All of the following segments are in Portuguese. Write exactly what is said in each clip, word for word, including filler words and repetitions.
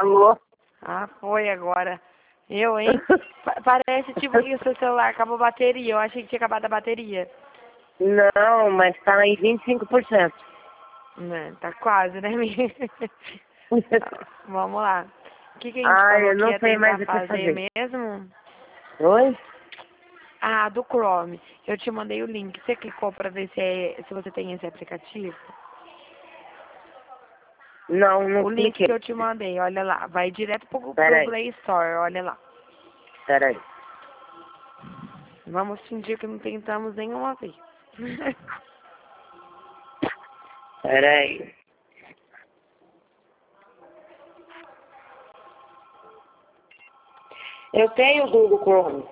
Alô? Ah, foi agora. Eu, hein? Pa- Parece tipo que o seu celular acabou a bateria. Eu achei que tinha acabado a bateria. Não, mas tá aí vinte e cinco por cento. Né? Tá quase, né, minha? Vamos lá. O que, que a gente Ah, falou eu que não ia sei mais tentar o que fazer fazer. mesmo? Oi? Ah, do Chrome. Eu te mandei o link. Você clicou pra ver se, é, se você tem esse aplicativo? Não, não O link cliquei. que eu te mandei, olha lá. Vai direto pro, pro Peraí, Play Store, olha lá. peraí. Vamos fingir que não tentamos nenhuma vez. Peraí. Eu tenho o Google Chrome.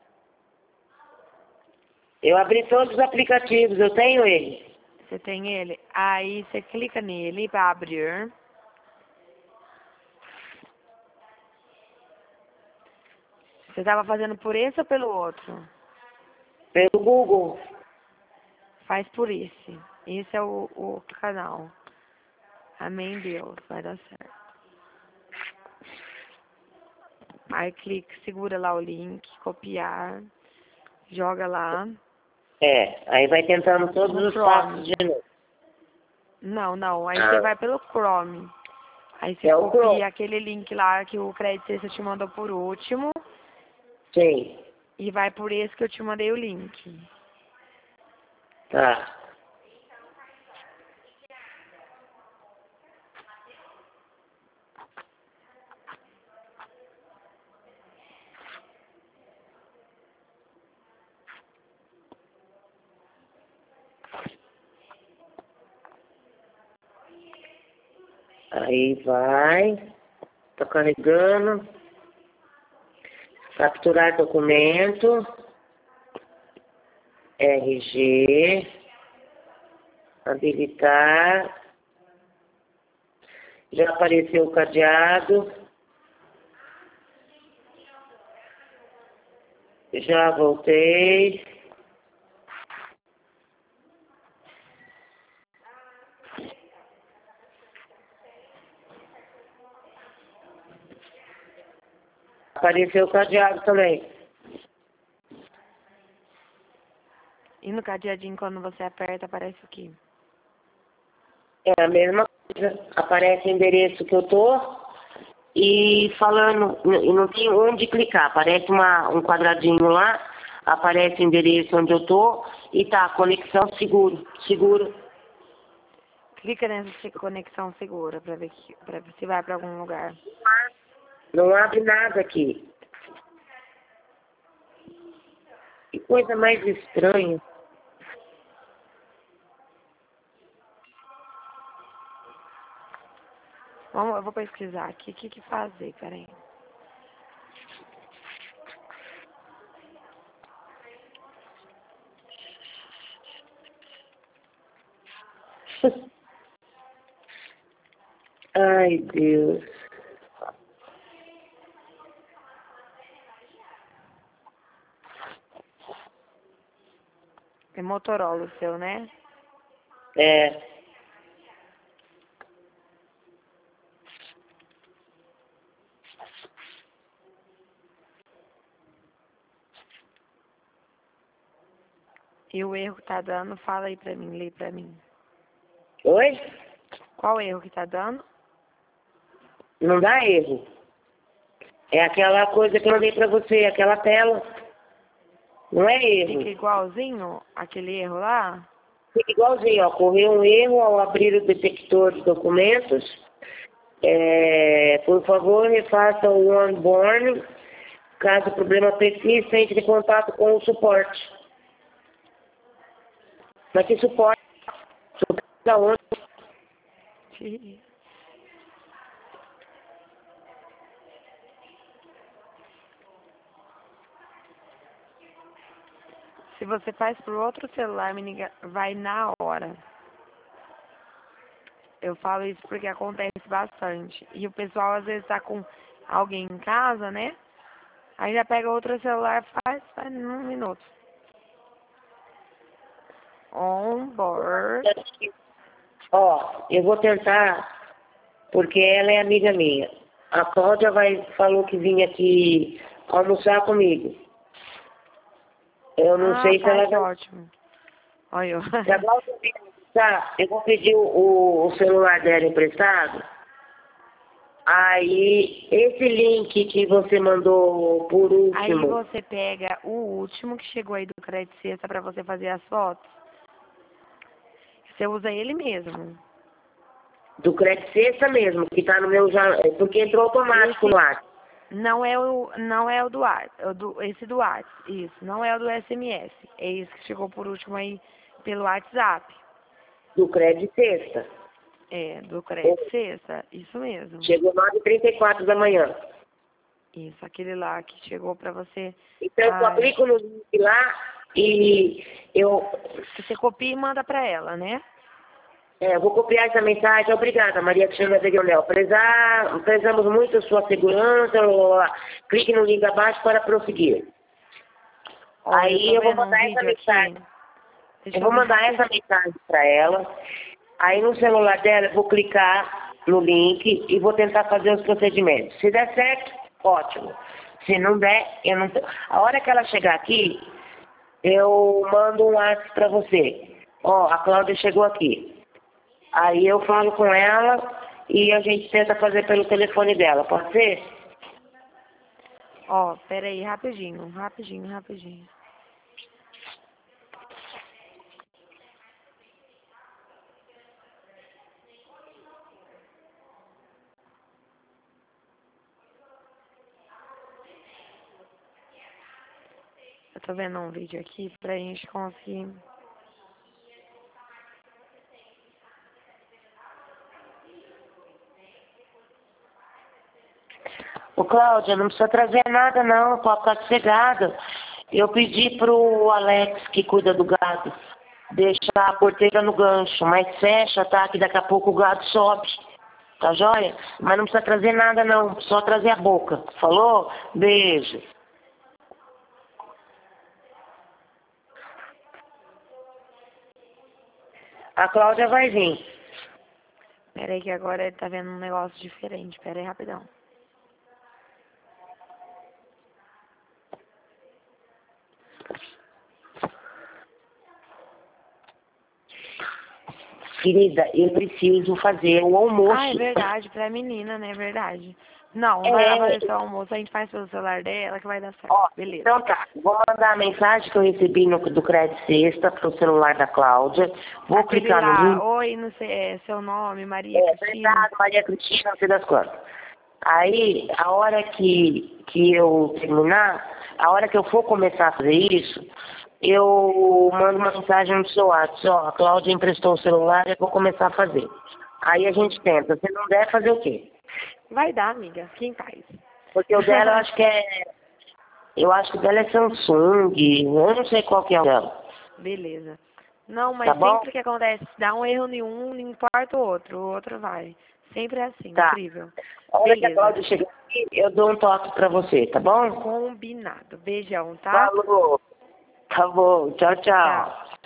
Eu abri todos os aplicativos, eu tenho ele. Você tem ele? Aí você clica nele para abrir. Você estava fazendo por esse ou pelo outro? Pelo Google. Faz por esse. Esse é o, o canal. Amém, Deus. Vai dar certo. Aí clica, segura lá o link, copiar. Joga lá. É, aí vai tentando todos No os passos Chrome. de novo. Não, não. Aí você Ah, vai pelo Chrome. Aí você é o Chrome. copia aquele link lá que o Crédito Sexta te mandou por último. Sim. E vai por esse que eu te mandei o link. Tá. Aí vai. Tô carregando. Capturar documento. R G. Habilitar. Já apareceu o cadeado. Já voltei. Apareceu o cadeado também. E no cadeadinho, quando você aperta, aparece o quê? É a mesma coisa. Aparece o endereço que eu tô e falando, e não tem onde clicar. Aparece uma, um quadradinho lá, aparece o endereço onde eu tô e tá, conexão seguro, seguro. Clica nessa conexão segura pra ver, que, pra ver se vai pra algum lugar. Não abre nada aqui. Que coisa mais estranha. Vamos, eu vou pesquisar aqui. O que que fazer? Peraí. Ai, Deus. É Motorola o seu, né? É, E o erro que tá dando, fala aí pra mim, lê pra mim. oi? Qual o erro que tá dando? Não dá erro. É aquela coisa que eu mandei pra você, aquela tela. Não é Fica erro. igualzinho aquele erro lá? Fica igualzinho, ó. Ocorreu um erro ao abrir o detector de documentos. É, por favor, refaça o onboarding. Caso o problema persista, entre em contato com o suporte. Mas que suporte? Suporte da onde? Sim. Se você faz por outro celular, menina, vai na hora. Eu falo isso porque acontece bastante. E o pessoal às vezes tá com alguém em casa, né? Aí já pega outro celular, faz, faz em um minuto. On board. Ó, eu vou tentar, porque ela é amiga minha. A Cláudia vai, falou que vinha aqui almoçar comigo. Eu não Ah, sei se tá, ela que vai... ótimo. Olha eu. Se a Cláudia vir almoçar, eu vou pedir o, o celular dela emprestado. Aí, esse link que você mandou por Aí último, você pega o último que chegou aí do Crédito Sexta pra você fazer as fotos. Você usa ele mesmo. do Crédito Sexta mesmo, que tá no meu já... Porque entrou automático Esse no ar. não é o, não é o do WhatsApp, é o do, esse do WhatsApp, isso. Não é o do S M S. É esse que chegou por último aí pelo WhatsApp. Do Crédito Sexta. É, do Crédito Sexta, isso mesmo. Chegou nove e trinta e quatro da manhã. Isso, aquele lá que chegou pra você. Então eu só Ah, clico no link lá e eu, você copia e manda pra ela, né? é, eu vou copiar essa mensagem. Obrigada, Maria Cristina Vegonel. Prezar, prezamos muito a sua segurança. Blá, blá, blá. Clique no link abaixo para prosseguir. Ó, eu Aí tô eu vou vendo um mandar essa vídeo mensagem. aqui. Deixa Eu eu vou ver mandar essa rapidinho. mensagem para ela. Aí no celular dela eu vou clicar no link e vou tentar fazer os procedimentos. Se der certo, ótimo. Se não der, eu não. A hora que ela chegar aqui, eu mando um WhatsApp para você. Ó, a Cláudia chegou aqui. Aí eu falo com ela e a gente tenta fazer pelo telefone dela, pode ser? Ó, pera aí, rapidinho, rapidinho, rapidinho. Eu tô vendo um vídeo aqui pra gente conseguir. Ô Cláudia, não precisa trazer nada não, pode ficar sossegada. Eu pedi pro Alex, que cuida do gado, deixar a porteira no gancho, mas fecha, tá? Que daqui a pouco o gado sobe. Tá joia? Mas não precisa trazer nada não, só trazer a boca. Falou? Beijo. A Cláudia vai vir. Pera aí que agora ele tá vendo um negócio diferente. Pera aí, rapidão. Querida, eu preciso fazer o almoço. Ah, é verdade, pra menina, né? É verdade. Não, não vai lá É, fazer só o almoço, a gente faz pelo celular dela que vai dar certo. ó, Beleza. então tá. Vou mandar a mensagem que eu recebi no, do Crédito Sexta pro celular da Cláudia. Vou Aquele clicar no lá, link. oi, não sei, é seu nome, Maria É, Cristina. obrigado, Maria Cristina, não sei das quantas. Aí, a hora que, que eu terminar, a hora que eu for começar a fazer isso, eu mando uma mensagem no seu WhatsApp. Ó, a Cláudia emprestou o celular e eu vou começar a fazer. Aí a gente tenta. Se não der, fazer o quê? Vai dar, amiga. Quem faz? Porque o dela eu acho que é. Eu acho que o dela é Samsung. Eu não sei qual que é o dela. Beleza. Não, Tá mas bom? sempre que acontece, dá um erro em um, não importa o outro, o outro vai. Sempre é assim, Tá. incrível. A hora que a Beleza. Cláudia chegar aqui, eu dou um toque pra você, tá bom? Combinado. Beijão, tá? Falou. Tá bom. Tchau, Tchau. tchau.